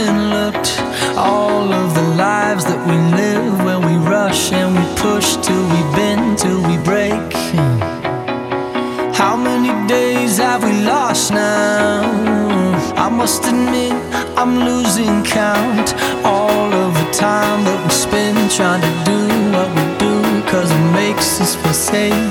and looked. All of the lives that we live when we rush and we push till we bend, till we break. How many days have we lost now? I must admit I'm losing count. All of the time that we spend trying to do what we do, 'cause it makes us feel safe.